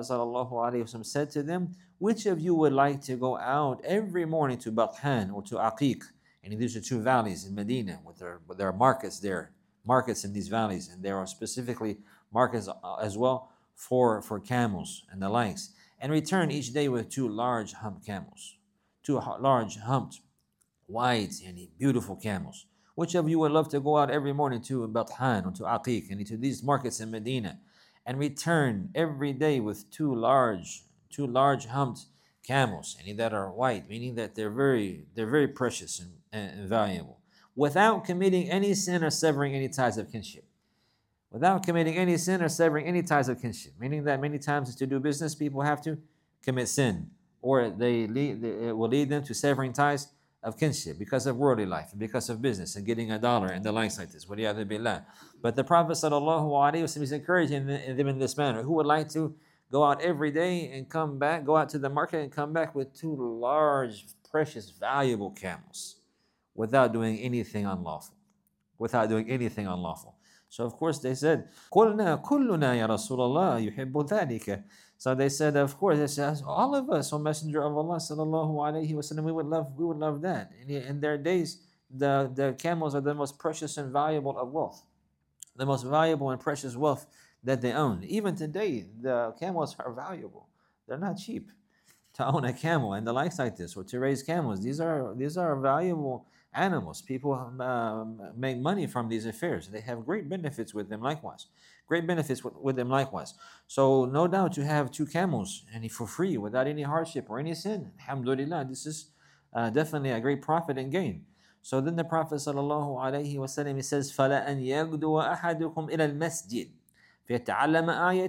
ﷺ said to them, which of you would like to go out every morning to Bathan or to Aqiq? And these are two valleys in Medina, with there are markets there, markets in these valleys, and there are specifically markets as well for camels and the likes. And return each day with two large humped camels, two large humped, white and beautiful camels. Which of you would love to go out every morning to Bathan or to Aqiq and to these markets in Medina, and return every day with two large humped camels, and that are white, meaning that they're very precious and valuable, without committing any sin or severing any ties of kinship. Without committing any sin or severing any ties of kinship, meaning that many times to do business, people have to commit sin, or it will lead them to severing ties of kinship because of worldly life, and because of business and getting a dollar and the likes like this. Waliyadu billah. But the Prophet ﷺ is encouraging them in this manner. Who would like to go out every day and come back, go out to the market and come back with two large, precious, valuable camels, without doing anything unlawful? Without doing anything unlawful. So of course they said, قُلْنَا كُلُّنَا يَا رَسُولَ اللَّهِ يُحِبُّ ذَلِكَ. So they said, of course, they said, all of us, O Messenger of Allah sallallahu alaihi wasallam, we would love that. In their days, the camels are the most precious and valuable of wealth, the most valuable and precious wealth that they own. Even today, the camels are valuable. They're not cheap. To own a camel and the likes like this, or to raise camels, these are valuable animals. People make money from these affairs. They have great benefits with them likewise. Great benefits with them likewise. So no doubt to have two camels and for free without any hardship or any sin, alhamdulillah, this is definitely a great profit and gain. So then the Prophet sallallahu alaihi wasallam, he says, فَلَا أَنْ يَغْدُوَ أَحَدُكُمْ إِلَى الْمَسْجِدِ فيتعلم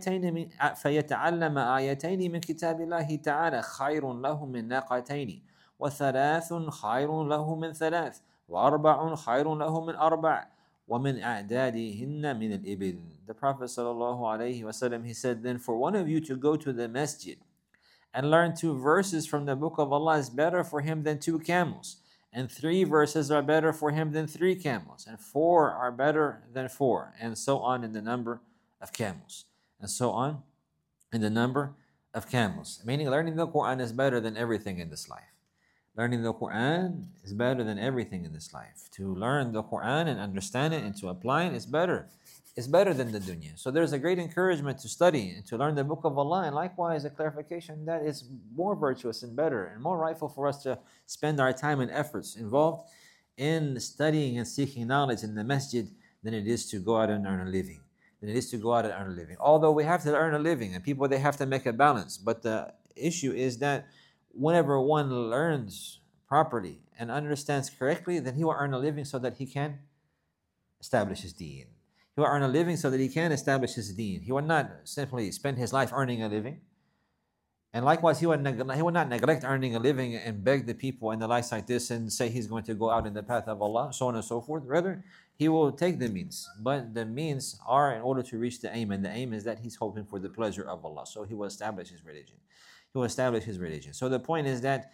آيتين من كتاب الله تعالى خير له من ناقتين وثلاث خير له من ثلاث وأربع خير له من أربع ومن أعدادهن من الإبل. The Prophet ﷺ, he said, then for one of you to go to the masjid and learn 2 verses from the book of Allah is better for him than 2 camels, and 3 verses are better for him than 3 camels, and 4 are better than 4, and so on in the number of camels, and so on in the number of camels. Meaning learning the Quran is better than everything in this life. Learning the Quran is better than everything in this life. To learn the Quran and understand it and to apply it is better. It's better than the dunya. So there's a great encouragement to study and to learn the book of Allah, and likewise a clarification that is more virtuous and better and more rightful for us to spend our time and efforts involved in studying and seeking knowledge in the masjid than it is to go out and earn a living. Although we have to earn a living, and people, they have to make a balance. But the issue is that whenever one learns properly and understands correctly, then he will earn a living so that he can establish his deen. He will earn a living so that he can establish his deen. He will not simply spend his life earning a living. And likewise, he will not neglect earning a living and beg the people and the likes like this and say he's going to go out in the path of Allah, so on and so forth. Rather, he will take the means. But the means are in order to reach the aim, and the aim is that he's hoping for the pleasure of Allah. So he will establish his religion. So the point is that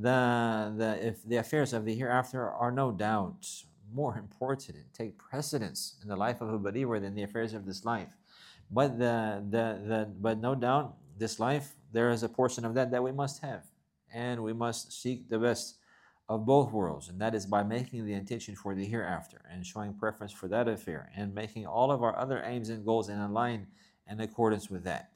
if the affairs of the hereafter are no doubt more important and take precedence in the life of a believer than the affairs of this life. But but no doubt this life, there is a portion of that we must have, and we must seek the best of both worlds, and that is by making the intention for the hereafter and showing preference for that affair and making all of our other aims and goals in accordance with that.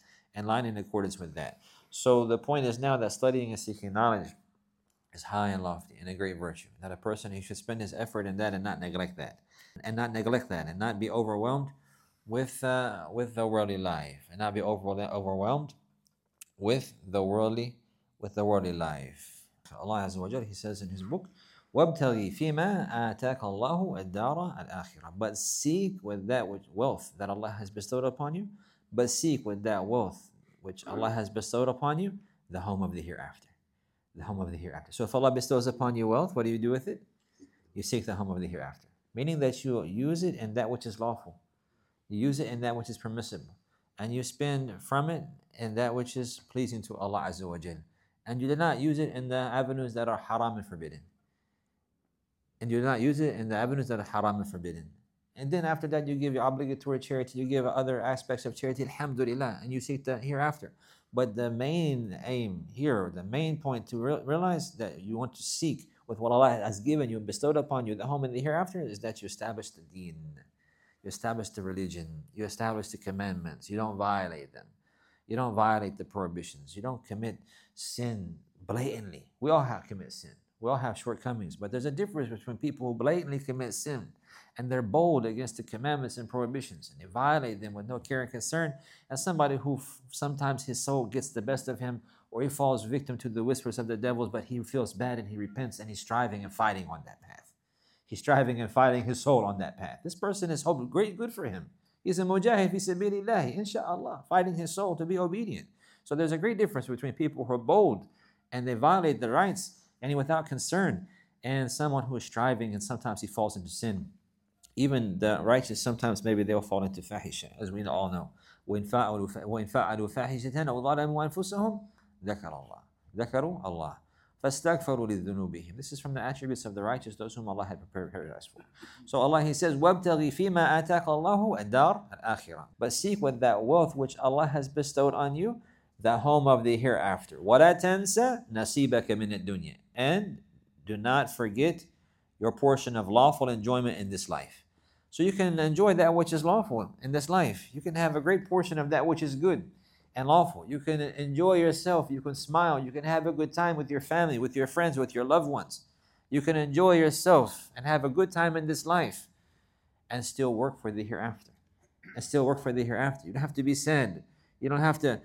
So the point is now that studying and seeking knowledge is high and lofty and a great virtue. That a person, he should spend his effort in that and not neglect that, and not be overwhelmed with the worldly life, and not be overwhelmed with the worldly life. Allah Azza wa Jalla, He says in His book, وَابْتَغِي فِيمَا آتَاكَ اللَّهُ الدَّارَ الْآخِرَةَ. But seek with that wealth that Allah has bestowed upon you, the home of the hereafter. So if Allah bestows upon you wealth, what do you do with it? you seek the home of the hereafter. Meaning that you use it in that which is lawful. You use it in that which is permissible. And you spend from it in that which is pleasing to Allah Azza wa Jal. And you do not use it in the avenues that are haram and forbidden. And you do not use it in the avenues that are haram and forbidden. And then after that, you give your obligatory charity, you give other aspects of charity, alhamdulillah, and you seek the hereafter. But the main aim here, the main point to realize that you want to seek with what Allah has given you and bestowed upon you, the home in the hereafter, is that you establish the deen, you establish the religion, you establish the commandments, you don't violate them, you don't violate the prohibitions, you don't commit sin blatantly. We all commit sin. We all have shortcomings, but there's a difference between people who blatantly commit sin and they're bold against the commandments and prohibitions and they violate them with no care and concern, and somebody who sometimes his soul gets the best of him or he falls victim to the whispers of the devils, but he feels bad and he repents and he's striving and fighting on that path. He's striving and fighting his soul on that path. This person is hope great good for him. He's a mujahid fi sabilillah, inshallah, fighting his soul to be obedient. So there's a great difference between people who are bold and they violate the rights and without concern, and someone who is striving and sometimes he falls into sin. Even the righteous, sometimes maybe they'll fall into fahisha, as we all know. وَإِن فَعَلُوا فَاحِشَةً أَوْ ظَلَمُوا أَنفُسَهُم ذَكَرُوا اللَّهَ فَاسْتَغْفَرُوا لِذُنُوبِهِم. This is from the attributes of the righteous, those whom Allah had prepared paradise for. So Allah, He says, وَابْتَغِي فِي مَا آتَاكَ اللَّهُ الدَّارَ الْآخِرَةَ. But seek with that wealth which Allah has bestowed on you, the home of the hereafter. وَلَا تَنْسَ نَصِيبَكَ مِنَ الدُّنْيا. And do not forget your portion of lawful enjoyment in this life. So you can enjoy that which is lawful in this life. You can have a great portion of that which is good and lawful. You can enjoy yourself. You can smile. You can have a good time with your family, with your friends, with your loved ones. You can enjoy yourself and have a good time in this life and still work for the hereafter. And still work for the hereafter. You don't have to be sad. You don't have to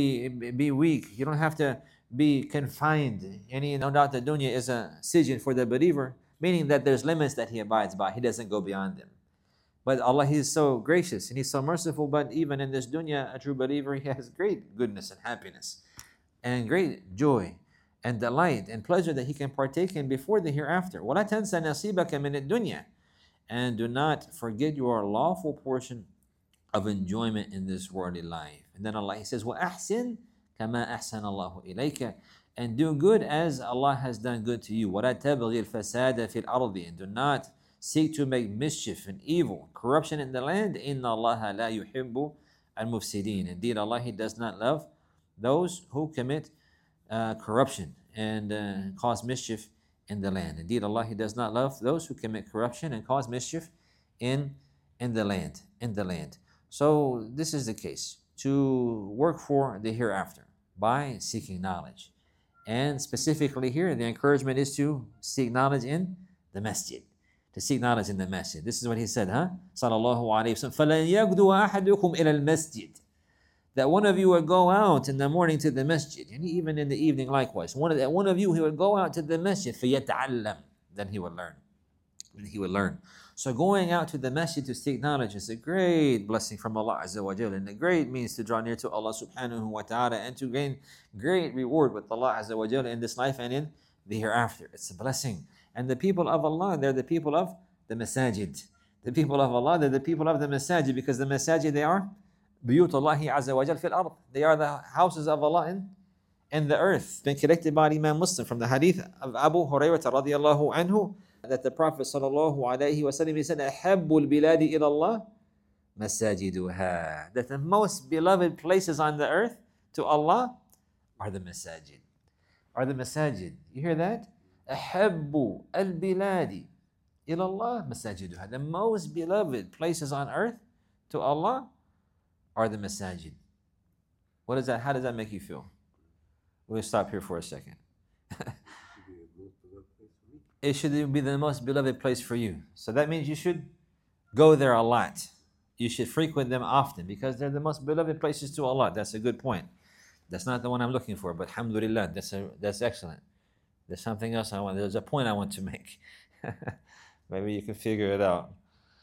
be weak. You don't have to be confined. And no doubt the dunya is a sijin for the believer, meaning that there's limits that he abides by. He doesn't go beyond them. But Allah, He is so gracious and He's so merciful, but even in this dunya, a true believer, he has great goodness and happiness and great joy and delight and pleasure that he can partake in before the hereafter. وَلَا تَنْسَ نَصِيبَكَ مِنَ الدُّنْيَا. And do not forget your lawful portion of enjoyment in this worldly life. And then Allah, He says, وَأَحْسِنْ كَمَا أَحْسَنَ اللَّهُ إِلَيْكَ. And do good as Allah has done good to you. وَلَا تَبْغِي الْفَسَادَ فِي الْأَرْضِ. And do not seek to make mischief and evil, corruption in the land. إِنَّ اللَّهَ لَا يُحِبُّ الْمُفْسِدِينَ. Indeed, Allah, He does not love those who commit corruption and cause mischief in the land. Indeed, Allah, He does not love those who commit corruption and cause mischief in the land. So this is the case, to work for the hereafter by seeking knowledge. And specifically here, the encouragement is to seek knowledge in the masjid. To seek knowledge in the masjid. This is what he said, Sallallahu alayhi wa sallam. فَلَنْ يَغْدُوَ أَحَدُكُمْ إِلَى الْمَسْجِدِ. That one of you would go out in the morning to the masjid, and even in the evening likewise. One of you, he would go out to the masjid, فَيَتَعَلَّمْ. Then he would learn. So going out to the masjid to seek knowledge is a great blessing from Allah Azza wa Jalla, and a great means to draw near to Allah Subhanahu wa Ta'ala and to gain great reward with Allah Azza wa Jalla in this life and in the hereafter. It's a blessing. And the people of Allah, they're the people of the masajid. The people of Allah, they're the people of the masajid, because the masajid, they are buyut Allahi Azza wa Jalla fil ard. They are the houses of Allah in the earth. It's been collected by Imam Muslim from the hadith of Abu Hurairah radiyallahu anhu, that the Prophet sallallahu alayhi wa sallam, he said, أَحَبُّ الْبِلَادِ إِلَى اللَّهِ مَسَاجِدُهَا. That the most beloved places on the earth to Allah are the masajid. You hear that? أَحَبُّ الْبِلَادِ إِلَى اللَّهِ مَسَاجِدُهَا. The most beloved places on earth to Allah are the masajid. What is that? How does that make you feel? We'll stop here for a second. It should be the most beloved place for you. So that means you should go there a lot. You should frequent them often, because they're the most beloved places to Allah. That's a good point. That's not the one I'm looking for, but alhamdulillah, that's excellent. There's something else there's a point I want to make. Maybe you can figure it out.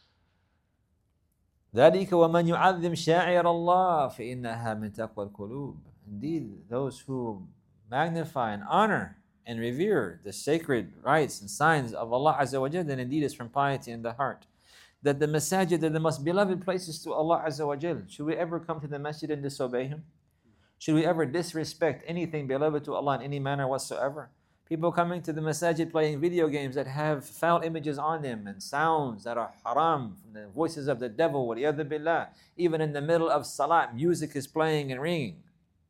ذَلِكَ وَمَنْ يُعَظِّمْ شَاعِرَ اللَّهِ فَإِنَّهَا مِنْ تَقْوَى الْقُلُوبِ. Indeed, those who magnify and honor and revere the sacred rites and signs of Allah Azza wa Jal, then indeed it's from piety in the heart. That the masajid are the most beloved places to Allah Azza wa Jal. Should we ever come to the masjid and disobey Him? Should we ever disrespect anything beloved to Allah in any manner whatsoever? People coming to the masajid playing video games that have foul images on them and sounds that are haram from the voices of the devil, waliyadhu billah. Even in the middle of salat, music is playing and ringing.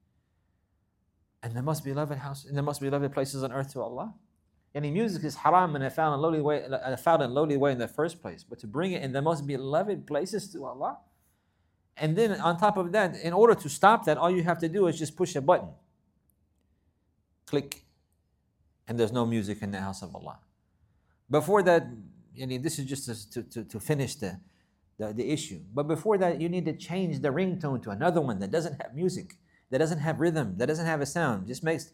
And the most beloved house, in the most beloved places on earth to Allah. Any music is haram in a foul and lowly way in the first place. But to bring it in the most beloved places to Allah. And then on top of that, in order to stop that, all you have to do is just push a button. Click. And there's no music in the house of Allah. Before that, this is just to finish the issue. But before that, you need to change the ringtone to another one that doesn't have music, that doesn't have rhythm, that doesn't have a sound. Just makes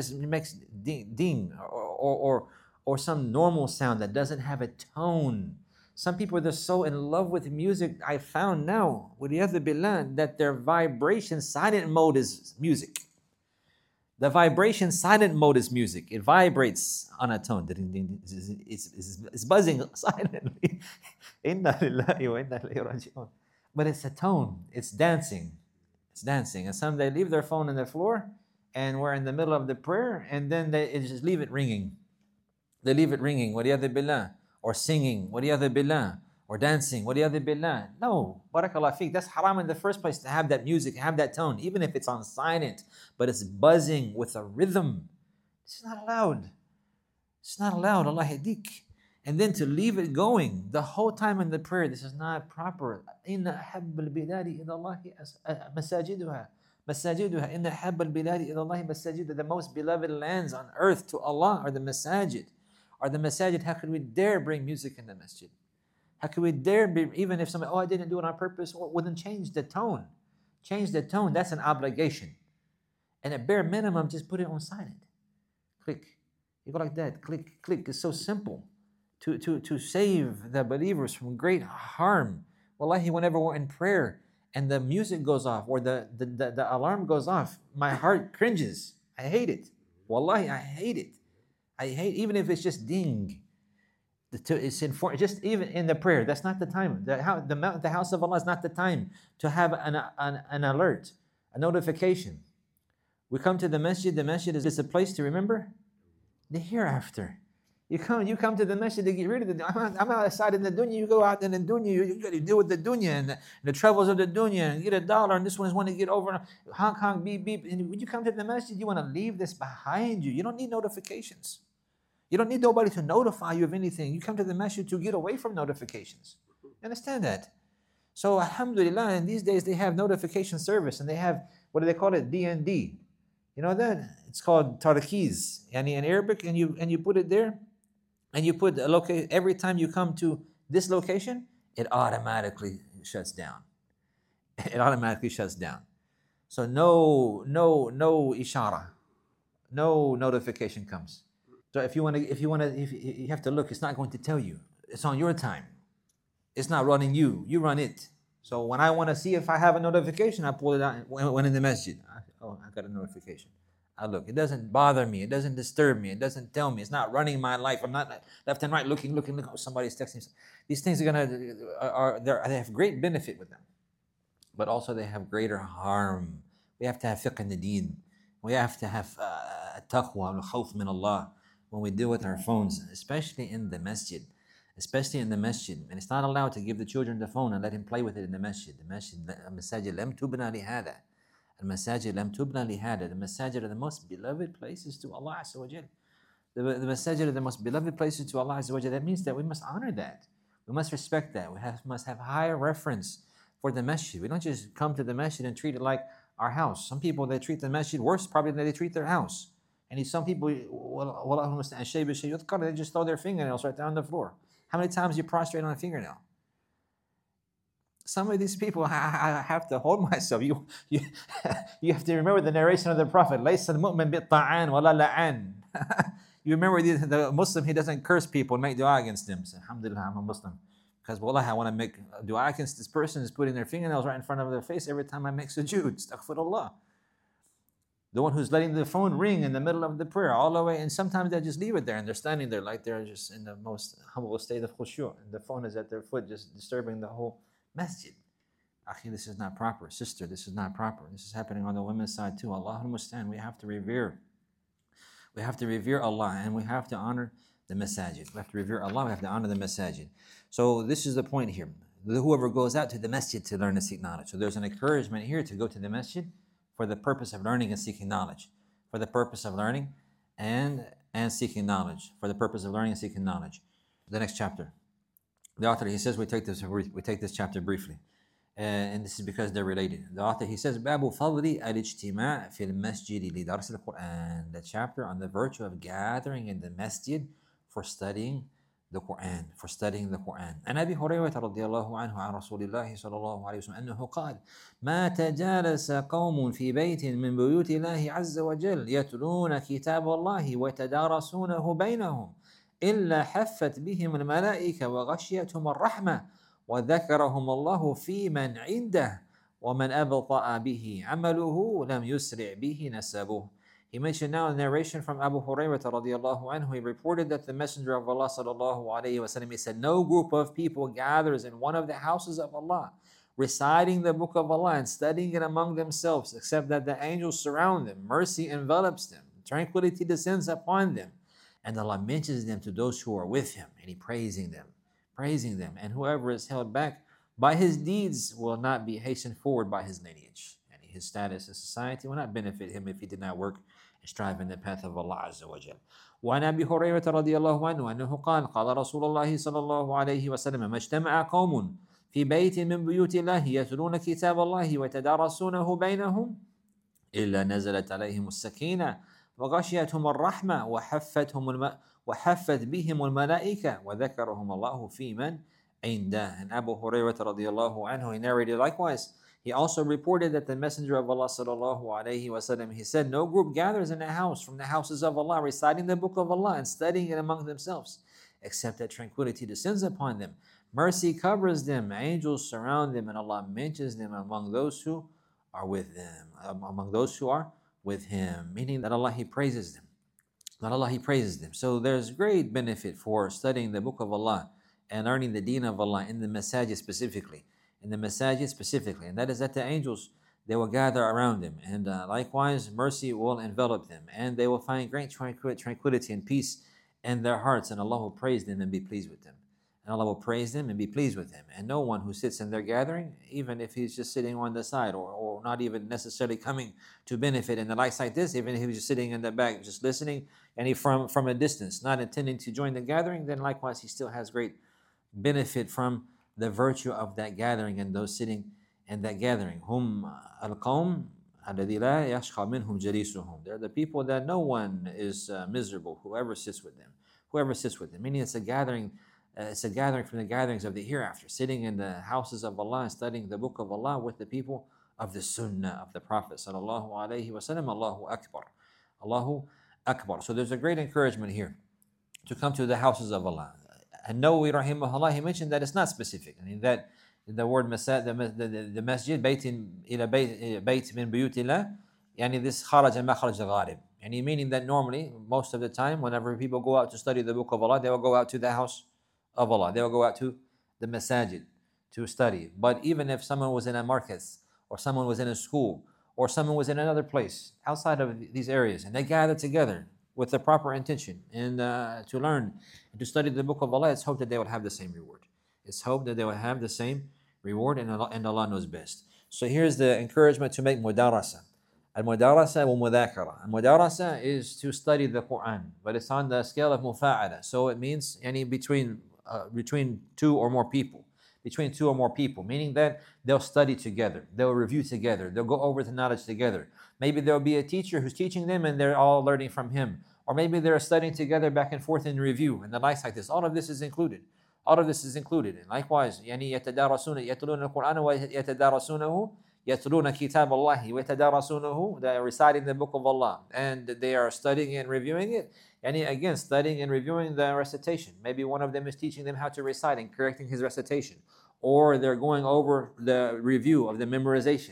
ding or some normal sound that doesn't have a tone. Some people, they're so in love with music. I found now, waliyadhu billah, that their vibration silent mode is music. The vibration silent mode is music. It vibrates on a tone. It's buzzing silently. Inna lillahi wa inna ilayhi raji'un. But it's a tone. It's dancing. It's dancing. And some, they leave their phone on the floor and we're in the middle of the prayer and then they just leave it ringing. They leave it ringing. Waliyadhu billah. Or singing. Waliyadhu billah. Or dancing, waliyadhu billah. No, barakallah feek. That's haram in the first place to have that music, have that tone, even if it's on silent, but it's buzzing with a rhythm. It's not allowed. It's not allowed, Allah hadik. And then to leave it going the whole time in the prayer, this is not proper. Inna habbal biladi idallahi masajiduha. Masajiduha. Inna habbal biladi idallahi masajiduha. The most beloved lands on earth to Allah are the masajid. Are the masajid. How could we dare bring music in the masjid? How could we dare be, even if somebody, I didn't do it on purpose, well then change the tone. Change the tone, that's an obligation. And at bare minimum, just put it on silent. Click. You go like that, click, click. It's so simple to save the believers from great harm. Wallahi, whenever we're in prayer and the music goes off or the alarm goes off, my heart cringes. I hate it. Wallahi, I hate it. I hate, even if it's just ding. It's just even in the prayer, that's not the time. The house of Allah is not the time to have an alert, a notification. We come to the masjid is a place to remember the hereafter. You come to the masjid to get rid of the I'm outside in the dunya, you go out in the dunya, you got to deal with the dunya and the troubles of the dunya and get $1 and this one's want to get over Hong Kong, beep, beep. And when you come to the masjid, you want to leave this behind you. You don't need notifications. You don't need nobody to notify you of anything. You come to the masjid to get away from notifications. Understand that? So alhamdulillah, and these days they have notification service and they have, what do they call it? DND. You know that? It's called tarkiz. Yani in Arabic, and you put it there, and you put the location. Every time you come to this location, it automatically shuts down. It automatically shuts down. So no ishara, no notification comes. So if you have to look, it's not going to tell you. It's on your time. It's not running you. You run it. So when I want to see if I have a notification, I pull it out when in the masjid. I got a notification. I look. It doesn't bother me. It doesn't disturb me. It doesn't tell me. It's not running my life. I'm not left and right looking. Oh, somebody's texting me. These things they have great benefit with them, but also they have greater harm. We have to have fiqh in the deen. We have to have taqwa, al-khawf min Allah. When we deal with our phones, especially in the masjid. And it's not allowed to give the children the phone and let him play with it in the masjid. The masajid lam tubna lihada. Al-masajid lam tubna lihada. The masajid are the most beloved places to Allah Azza wa Jal. The masajid are the most beloved places to Allah Azza wa Jal. That means that we must honor that. We must respect that. We must have higher reference for the masjid. We don't just come to the masjid and treat it like our house. Some people, they treat the masjid worse probably than they treat their house. And some people, they just throw their fingernails right down on the floor. How many times you prostrate on a fingernail? Some of these people, I have to hold myself. You have to remember the narration of the Prophet. You remember the Muslim, he doesn't curse people and make dua against them. Say, alhamdulillah, I'm a Muslim. Because wallah, I want to make dua against this person who's putting their fingernails right in front of their face every time I make sujood. Astaghfirullah. The one who's letting the phone ring in the middle of the prayer all the way, and sometimes they just leave it there and they're standing there like they're just in the most humble state of khushu', and the phone is at their foot, just disturbing the whole masjid. Akhi, this is not proper. Sister, this is not proper. This is happening on the women's side too. Allahul Mustan, we have to revere. We have to revere Allah, and we have to honor the masajid. We have to revere Allah, we have to honor the masajid. So this is the point here. Whoever goes out to the masjid to learn and seek knowledge. So there's an encouragement here to go to the masjid for the purpose of learning and seeking knowledge. For the purpose of learning and seeking knowledge. For the purpose of learning and seeking knowledge. The next chapter. The author, he says, we take this chapter briefly. And this is because they're related. The author, he says, باب فضل الاجتماع في المسجد لدرس القرآن. The chapter on the virtue of gathering in the masjid for studying the Quran, for studying the Quran. عن أبي هريرة رضي الله عنه عن رسول الله صلى الله عليه وسلم أنه قال ما تجالس قوم في بيت من بيوت الله عز وجل يتلون كتاب الله ويتدارسونه بينهم إلا حفت بهم الملائكة وغشيتهم الرحمة وذكرهم الله في من عنده ومن أبطأ به عمله لم يسرع به نسبه. He mentioned now a narration from Abu Hurairah radiallahu anhu. He reported that the Messenger of Allah sallallahu alayhi wa sallam, he said, no group of people gathers in one of the houses of Allah, reciting the book of Allah and studying it among themselves, except that the angels surround them, mercy envelops them, tranquility descends upon them, and Allah mentions them to those who are with Him, and He praising them. And whoever is held back by his deeds will not be hastened forward by his lineage. And his status in society will not benefit him if he did not work and strive in the path of Allah Azza wa Jal. وعن أبي هريرة رضي الله عنه أنه قال قال رسول الله صلى الله عليه وسلم ما اجتمع قوم في بيت من بيوت الله يتلون كتاب الله ويتدارسونه بينهم إلا نزلت عليهم السكينة وغشيتهم الرحمة وحفت بهم الملائكة وذكرهم الله في من عنده. And Abu Hurairah radiallahu anhu, he narrated likewise. He also reported that the Messenger of Allah sallallahu alayhi wa sallam, he said, no group gathers in a house from the houses of Allah, reciting the book of Allah and studying it among themselves, except that tranquility descends upon them. Mercy covers them, angels surround them, and Allah mentions them among those who are with them, among those who are with Him, meaning that Allah, He praises them. That Allah, He praises them. So there's great benefit for studying the book of Allah and learning the deen of Allah in the masajid specifically. And that is that the angels, they will gather around them, and likewise mercy will envelop them, and they will find great tranquility and peace in their hearts, and Allah will praise them and be pleased with them. And Allah will praise them and be pleased with them. And no one who sits in their gathering, even if he's just sitting on the side or not even necessarily coming to benefit in the likes like this, even if he was just sitting in the back just listening, and he from a distance, not intending to join the gathering, then likewise he still has great benefit from the virtue of that gathering and those sitting in that gathering. Hum al-qawm alladhi la yashqa minhum jalisuhum. They're the people that no one is miserable, whoever sits with them. Meaning it's a gathering from the gatherings of the hereafter, sitting in the houses of Allah and studying the book of Allah with the people of the sunnah of the Prophet sallallahu alaihi wasallam. Allahu Akbar. Allahu Akbar. So there's a great encouragement here to come to the houses of Allah. And Nawawi rahimahullah, he mentioned that it's not specific. I mean that the word masjid, the masjid, bayt min buyutillah, yani this kharaj and makhraj al-gharib. And meaning that normally, most of the time, whenever people go out to study the book of Allah, they will go out to the house of Allah. They will go out to the masajid to study. But even if someone was in a markaz, or someone was in a school, or someone was in another place outside of these areas, and they gathered together with the proper intention and to learn and to study the book of Allah, it's hoped that they would have the same reward. It's hoped that they would have the same reward, and Allah knows best. So here's the encouragement to make mudarasa. Al-mudarasa wa mudhakara. Al-mudarasa is to study the Quran, but it's on the scale of mufa'ala. So it means between two or more people. Meaning that they'll study together, they'll review together, they'll go over the knowledge together. Maybe there'll be a teacher who's teaching them and they're all learning from him. Or maybe they're studying together back and forth in review and the likes like this. All of this is included. And likewise, يتدارسون يتلون القرآن ويتدارسونه يتلون كتاب الله ويتدارسونه. They are reciting the book of Allah and they are studying and reviewing it. Again, studying and reviewing the recitation. Maybe one of them is teaching them how to recite and correcting his recitation. Or they're going over the review of the memorization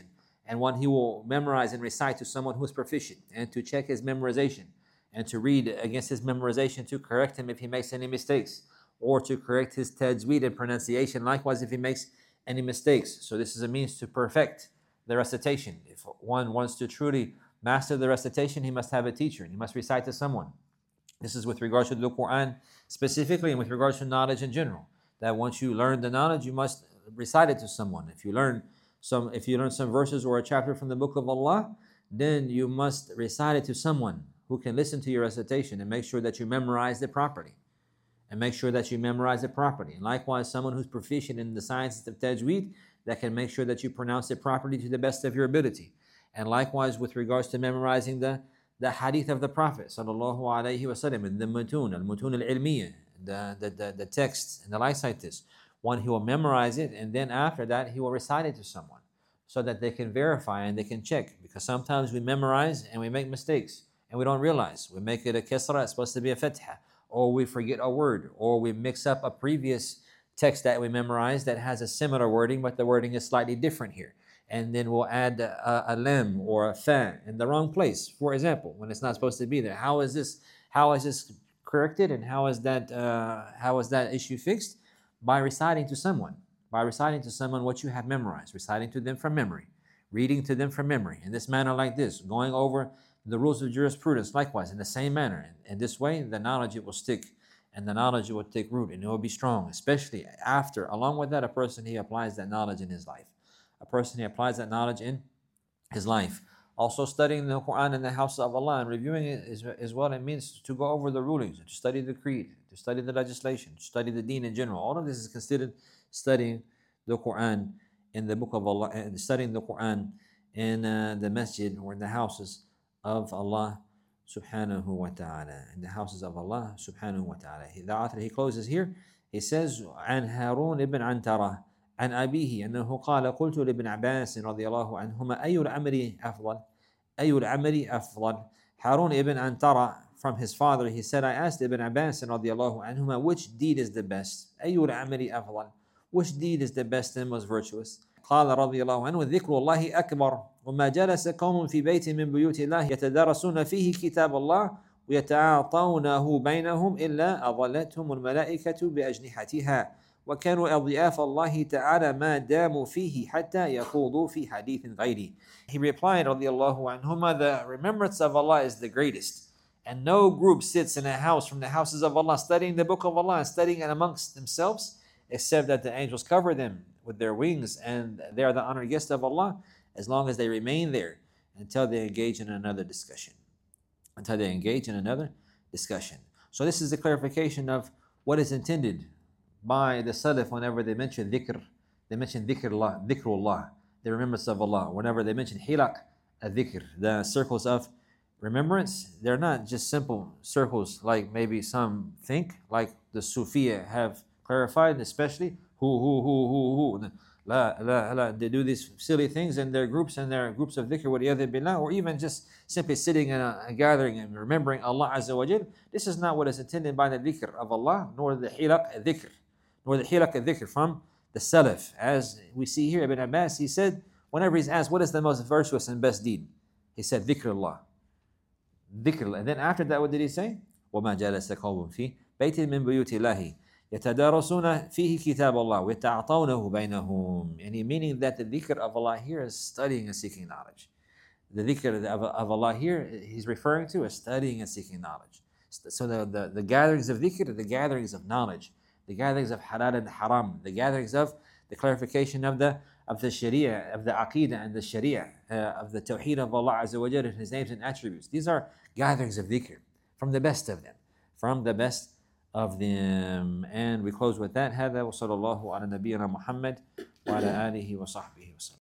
and one he will memorize and recite to someone who is proficient, and to check his memorization, and to read against his memorization to correct him if he makes any mistakes, or to correct his tajweed and pronunciation, likewise if he makes any mistakes. So this is a means to perfect the recitation. If one wants to truly master the recitation, he must have a teacher, and he must recite to someone. This is with regards to the Quran specifically, and with regards to knowledge in general. That once you learn the knowledge, you must recite it to someone. If you learn some verses or a chapter from the Book of Allah, then you must recite it to someone who can listen to your recitation and make sure that you memorize it properly. And likewise, someone who's proficient in the sciences of tajweed, that can make sure that you pronounce it properly to the best of your ability. And likewise, with regards to memorizing the hadith of the Prophet sallallahu alaihi wasallam, the mutun al-ilmiyah, the texts and the likes like this. One, he will memorize it, and then after that, he will recite it to someone so that they can verify and they can check. Because sometimes we memorize and we make mistakes and we don't realize. We make it a kasra, it's supposed to be a fatha, or we forget a word, or we mix up a previous text that we memorized that has a similar wording, but the wording is slightly different here. And then we'll add a lam or a fa in the wrong place, for example, when it's not supposed to be there. How is this corrected, and how is that issue fixed? By reciting to someone what you have memorized, reciting to them from memory, reading to them from memory in this manner like this, going over the rules of jurisprudence likewise in the same manner. In this way, the knowledge, it will stick, and the knowledge, it will take root, and it will be strong, especially after, along with that, a person, he applies that knowledge in his life. Also, studying the Quran in the house of Allah and reviewing it is what it means to go over the rulings, to study the creed, to study the legislation, to study the deen in general. All of this is considered studying the Quran in the book of Allah, and studying the Quran in the masjid or in the houses of Allah subhanahu wa ta'ala. In the houses of Allah subhanahu wa ta'ala. The author, he closes here. He says, عن هارون ibn Antara عن أبيه أنه قال قلت لابن عباس رضي الله عنهما أي العمل أفضل. Harun ibn Antara, from his father, he said, I asked Ibn Abbas رضي الله عنهما, which deed is the best? أي العمل أفضل. Which deed is the best and most virtuous? قال رضي الله عنه ذكر الله أكبر وما جلس قوم في بيت من بيوت الله يتدارسون فيه كتاب الله ويتعاطونه بينهم إلا أظلتهم الملائكة بأجنحتها وكانوا أضياف الله تعالى ما داموا فيه حتى يخوضوا في حديث غيره. He replied رضي الله عنهما, the remembrance of Allah is the greatest, and no group sits in a house from the houses of Allah studying the book of Allah and studying it amongst themselves, except that the angels cover them with their wings, and they are the honored guests of Allah as long as they remain there until they engage in another discussion. So this is a clarification of what is intended by the Salaf whenever they mention dhikr. They mention dhikrullah, the remembrance of Allah. Whenever they mention hilaq al-dhikr, the circles of remembrance, they're not just simple circles like maybe some think, like the Sufiya have clarified, especially who. La, they do these silly things in their groups of dhikr, waliyadhu billah, or even just simply sitting in a gathering and remembering Allah Azza wa Jal. This is not what is intended by the dhikr of Allah, nor the hilaq al-dhikr from the Salaf. As we see here, Ibn Abbas, he said, whenever he's asked what is the most virtuous and best deed, he said dhikrullah. And then after that, what did he say? وَمَا جَلَسَ قَوْمٌ فِي بَيْتٍ مِّن بُيُوتِ اللَّهِ يَتَدَارَسُونَ فِيهِ كِتَابَ اللَّهِ وَيَتَعَاطَوْنَهُ بَيْنَهُم. Meaning that the dhikr of Allah here is studying and seeking knowledge. The dhikr of Allah here, he's referring to as studying and seeking knowledge. So the gatherings of dhikr are the gatherings of knowledge, the gatherings of halal and haram, the gatherings of the clarification of the sharia, of the aqidah and the sharia, of the tawheed of Allah Azza wa Jalla and His names and attributes. These are gatherings of dhikr, from the best of them. And we close with that. هذا وصلى الله على نبينا محمد وعلى آله وصحبه.